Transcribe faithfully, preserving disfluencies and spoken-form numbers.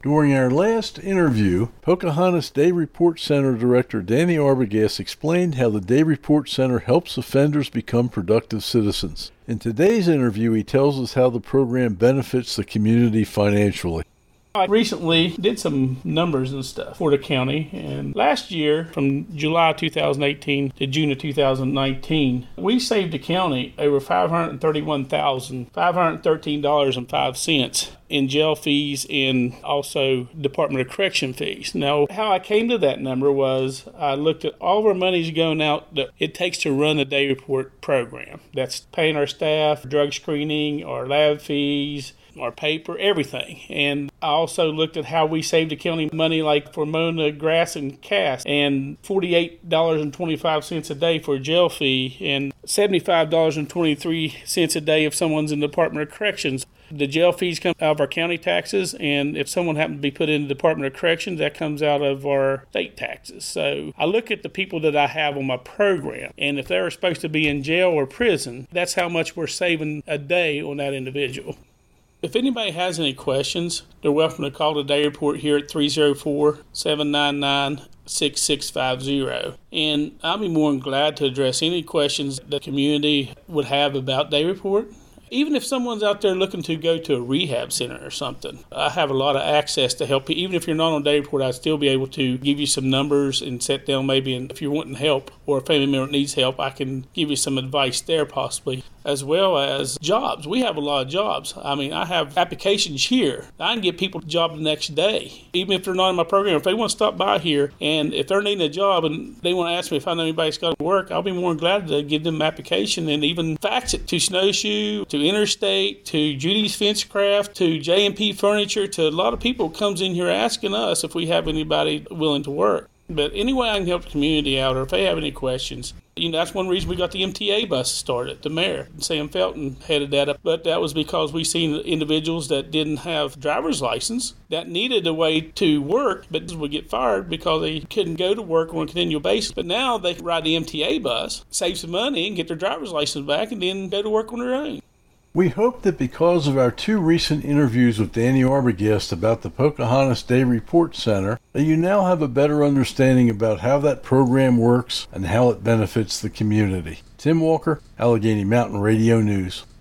During our last interview, Pocahontas Day Report Center Director Danny Arbogast explained how the Day Report Center helps offenders become productive citizens. In today's interview, he tells us how the program benefits the community financially. I recently did some numbers and stuff for the county, and last year, from July two thousand eighteen to June of two thousand nineteen, we saved the county over five hundred thirty-one thousand five hundred thirteen dollars and five cents in jail fees and also Department of Correction fees. Now, how I came to that number was I looked at all of our monies going out that it takes to run the Day Report program. That's paying our staff, drug screening, our lab fees, our paper, everything. And I also looked at how we saved the county money, like for mowing the grass and cast, and forty-eight dollars and twenty-five cents a day for a jail fee, and seventy-five dollars and twenty-three cents a day if someone's in the Department of Corrections. The jail fees come out of our county taxes, and if someone happens to be put in the Department of Corrections, that comes out of our state taxes. So I look at the people that I have on my program, and if they're supposed to be in jail or prison, that's how much we're saving a day on that individual. If anybody has any questions, they're welcome to call the Day Report here at three oh four, seven nine nine, six six five zero. And I'll be more than glad to address any questions the community would have about Day Report. Even if someone's out there looking to go to a rehab center or something, I have a lot of access to help you. Even if you're not on Day Report, I'd still be able to give you some numbers and sit down maybe, and if you're wanting help or a family member needs help, I can give you some advice there possibly, as well as jobs. We have a lot of jobs. I mean, I have applications here. I can get people a job the next day, even if they're not in my program. If they want to stop by here, and if they're needing a job and they want to ask me if I know anybody that's got to work, I'll be more than glad to give them an application and even fax it to Snowshoe, to Interstate, to Judy's Fencecraft, to J and P Furniture, to a lot of people comes in here asking us if we have anybody willing to work. But anyway, I can help the community out, or if they have any questions. You know, that's one reason we got the M T A bus started. The mayor, Sam Felton, headed that up. But that was because we seen individuals that didn't have driver's license that needed a way to work, but would get fired because they couldn't go to work on a continual basis. But now they can ride the M T A bus, save some money, and get their driver's license back, and then go to work on their own. We hope that because of our two recent interviews with Danny Arbogast about the Pocahontas Day Report Center, that you now have a better understanding about how that program works and how it benefits the community. Tim Walker, Allegheny Mountain Radio News.